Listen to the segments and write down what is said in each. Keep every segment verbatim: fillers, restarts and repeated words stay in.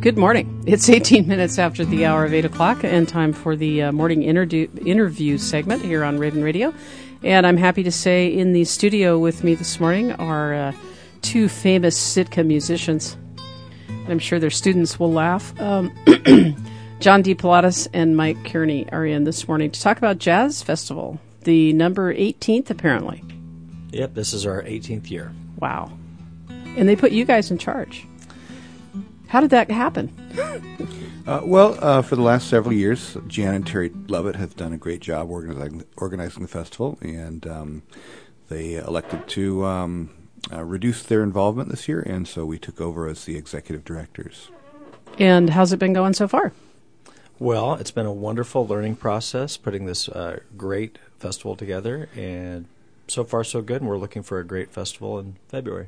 Good morning. It's eighteen minutes after the hour of eight o'clock and time for the uh, morning interview, interview segment here on Raven Radio. And I'm happy to say in the studio with me this morning are uh, two famous Sitka musicians. And I'm sure their students will laugh. Um, John D. Pilatus and Mike Kearney are in this morning to talk about Jazz Festival, the number eighteenth apparently. Yep, this is our eighteenth year. Wow. And they put you guys in charge. How did that happen? uh, well, uh, for the last several years, Jan and Terry Lovett have done a great job organizing, organizing the festival, and um, they elected to um, uh, reduce their involvement this year, and so we took over as the executive directors. And how's it been going so far? Well, it's been a wonderful learning process putting this uh, great festival together, and so far so good, and we're looking for a great festival in February.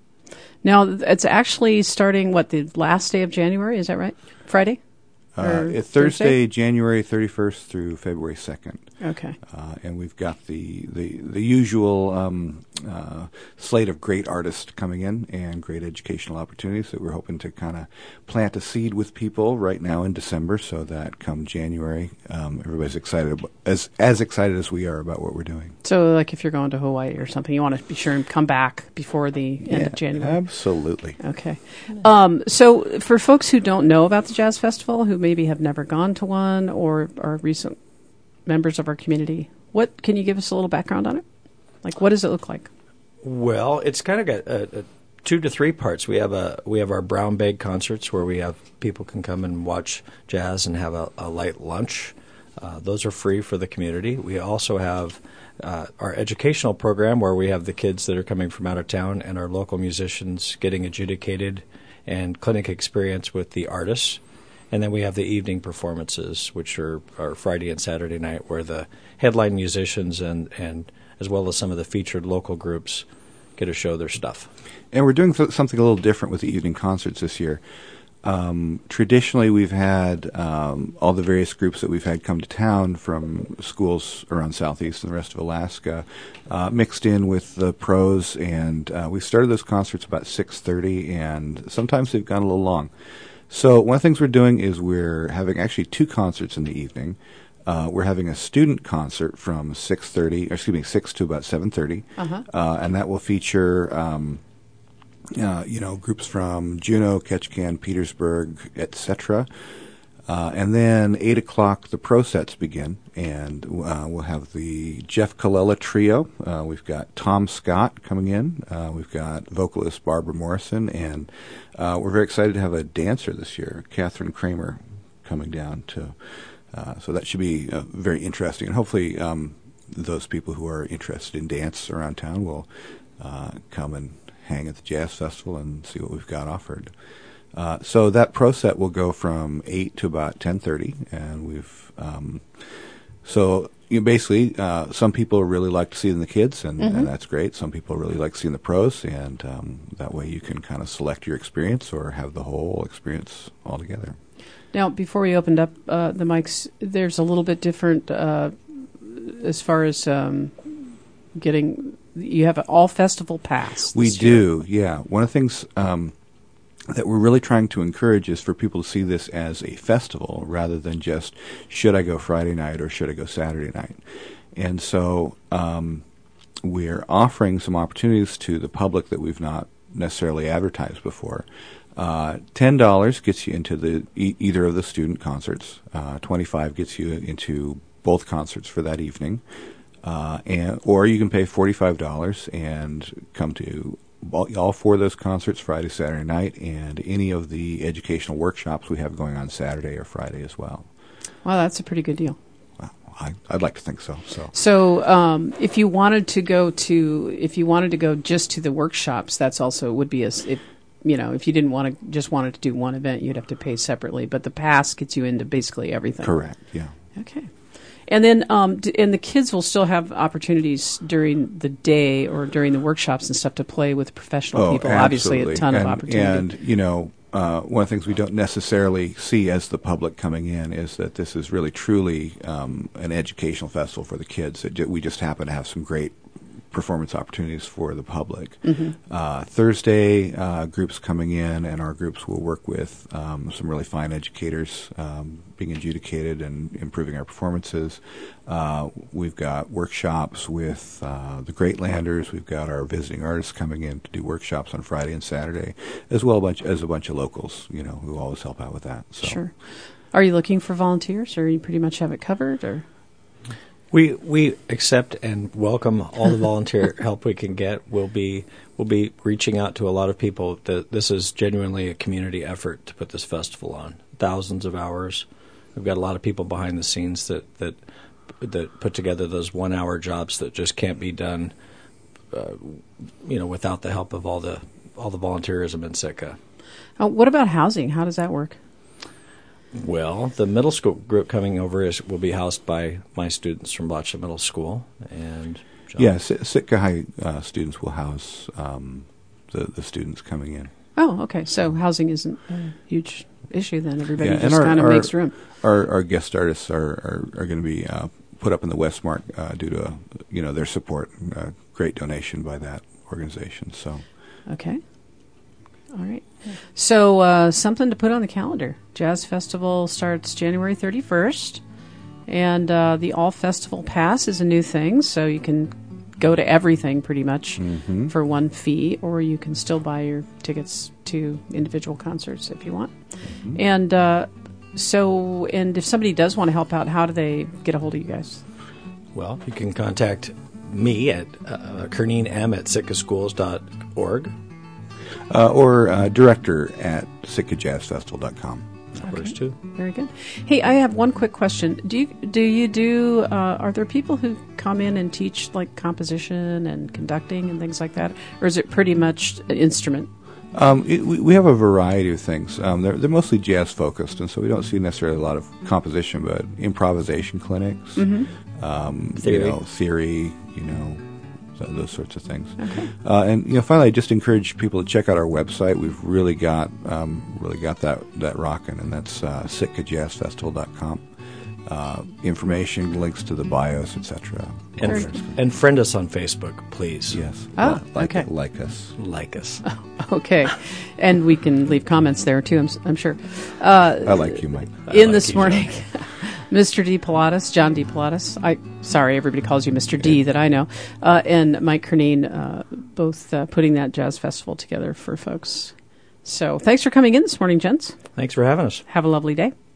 Now, it's actually starting, what, the last day of January? Is that right? Friday? Uh, it's Thursday, Thursday, January thirty-first through February second. Okay. Uh, and we've got the, the, the usual um, uh, slate of great artists coming in and great educational opportunities that we're hoping to kind of plant a seed with people right now in December so that come January, um, everybody's excited, about, as as excited as we are about what we're doing. So, like if you're going to Hawaii or something, you want to be sure and come back before the end yeah, of January. Absolutely. Okay. Um, so, for folks who don't know about the Jazz Festival, who maybe have never gone to one or are recent members of our community, what can you give us a little background on it? Like, what does it look like? Well, it's kind of got a, a two to three parts. We have a we have our brown bag concerts where we have people can come and watch jazz and have a, a light lunch. Uh, those are free for the community. We also have uh, our educational program where we have the kids that are coming from out of town and our local musicians getting adjudicated and clinic experience with the artists. And then we have the evening performances, which are, are Friday and Saturday night, where the headline musicians and, and as well as some of the featured local groups get to show their stuff. And we're doing th- something a little different with the evening concerts this year. Um, traditionally, we've had um, all the various groups that we've had come to town from schools around Southeast and the rest of Alaska uh, mixed in with the pros, and uh, we started those concerts about six thirty, and sometimes they've gone a little long. So one of the things we're doing is we're having actually two concerts in the evening. Uh, we're having a student concert from six thirty, or excuse me, six to about seven thirty, uh-huh. uh, and that will feature, um, uh, you know, groups from Juneau, Ketchikan, Petersburg, et cetera. Uh, and then eight o'clock, the pro sets begin, and uh, we'll have the Jeff Colella Trio. Uh, we've got Tom Scott coming in. Uh, we've got vocalist Barbara Morrison, and uh, we're very excited to have a dancer this year, Catherine Kramer, coming down to. Uh, so that should be uh, very interesting, and hopefully um, those people who are interested in dance around town will uh, come and hang at the Jazz Festival and see what we've got offered. Uh, so that pro set will go from eight to about ten thirty, and we've um, so you know, basically uh, some people really like to see the kids, and, mm-hmm. and that's great. Some people really like seeing the pros, and um, that way you can kind of select your experience or have the whole experience all together. Now, before we opened up uh, the mics, there's a little bit different uh, as far as um, getting. You have an all festival pass. We year. do, yeah. One of the things. Um, that we're really trying to encourage is for people to see this as a festival rather than just should I go Friday night or should I go Saturday night. And so um, we're offering some opportunities to the public that we've not necessarily advertised before. Uh, ten dollars gets you into the e- either of the student concerts. Uh, twenty-five dollars gets you into both concerts for that evening. Uh, and or you can pay forty-five dollars and come to all four of those concerts Friday, Saturday night, and any of the educational workshops we have going on Saturday or Friday as well. Wow, that's a pretty good deal. Well, I, I'd like to think so. So, so um, if you wanted to go to, if you wanted to go just to the workshops, that's also would be a, it, you know, if you didn't want to just wanted to do one event, you'd have to pay separately. But the pass gets you into basically everything. Correct. Yeah. Okay. And then, um, d- and the kids will still have opportunities during the day or during the workshops and stuff to play with professional oh, people. Absolutely. Obviously, a ton and, of opportunity. And you know, uh, one of the things we don't necessarily see as the public coming in is that this is really truly um, an educational festival for the kids. It, we just happen to have some great performance opportunities for the public. Mm-hmm. Uh, Thursday, uh, groups coming in, and our groups will work with um, some really fine educators um, being adjudicated and improving our performances. Uh, we've got workshops with uh, the Greatlanders. We've got our visiting artists coming in to do workshops on Friday and Saturday, as well a bunch, as a bunch of locals, you know, who always help out with that. So. Sure. Are you looking for volunteers, or you pretty much have it covered, or? We we accept and welcome all the volunteer help we can get. We'll be we'll be reaching out to a lot of people. That this is genuinely a community effort to put this festival on. Thousands of hours. We've got a lot of people behind the scenes that that that put together those one hour jobs that just can't be done, uh, you know, without the help of all the all the volunteerism in Sitka. Oh, what about housing? How does that work? Well, the middle school group coming over is will be housed by my students from Blatchley Middle School, and John. Yeah, S- Sitka High uh, students will house um, the the students coming in. Oh, okay. So housing isn't a huge issue then. Everybody Yeah, and just our- kind of our- makes room. Our, our guest artists are are, are going to be uh, put up in the Westmark uh, due to uh, you know their support, uh, great donation by that organization. So Okay. All right. So uh, something to put on the calendar. Jazz Festival starts January thirty-first, and uh, the All Festival Pass is a new thing, so you can go to everything pretty much Mhm. for one fee, or you can still buy your tickets to individual concerts if you want. Mhm. And uh, so, and if somebody does want to help out, how do they get a hold of you guys? Well, you can contact me at uh, Kerneen M at sitka schools dot org. uh, or uh, director at sitka jazz festival dot com. That works too. Very good. Hey, I have one quick question. Do you do you do? Uh, are there people who come in and teach like composition and conducting and things like that, or is it pretty much an instrument? Um, it, we, we have a variety of things. Um, they're, they're mostly jazz focused, and so we don't see necessarily a lot of composition, but improvisation clinics, Mm-hmm. um, Theory. you know, theory, you know, so those sorts of things. Okay. Uh, and you know, finally, I just encourage people to check out our website. We've really got um, really got that that rocking, and that's uh, sitka jazz festival dot com. Uh, information, links to the bios, et cetera. And, Very f- and friend us on Facebook, please. Yes. Oh, Li- like okay. like us. Like us. Okay, and we can leave comments there too. I'm, s- I'm sure. Uh, I like you, Mike. I in like this you, morning, John. Mister D. Pilatus, John D. Pilatus. I sorry, everybody calls you Mister D. That I know, uh, and Mike Kerneen, uh, both uh, putting that jazz festival together for folks. So thanks for coming in this morning, gents. Thanks for having us. Have a lovely day.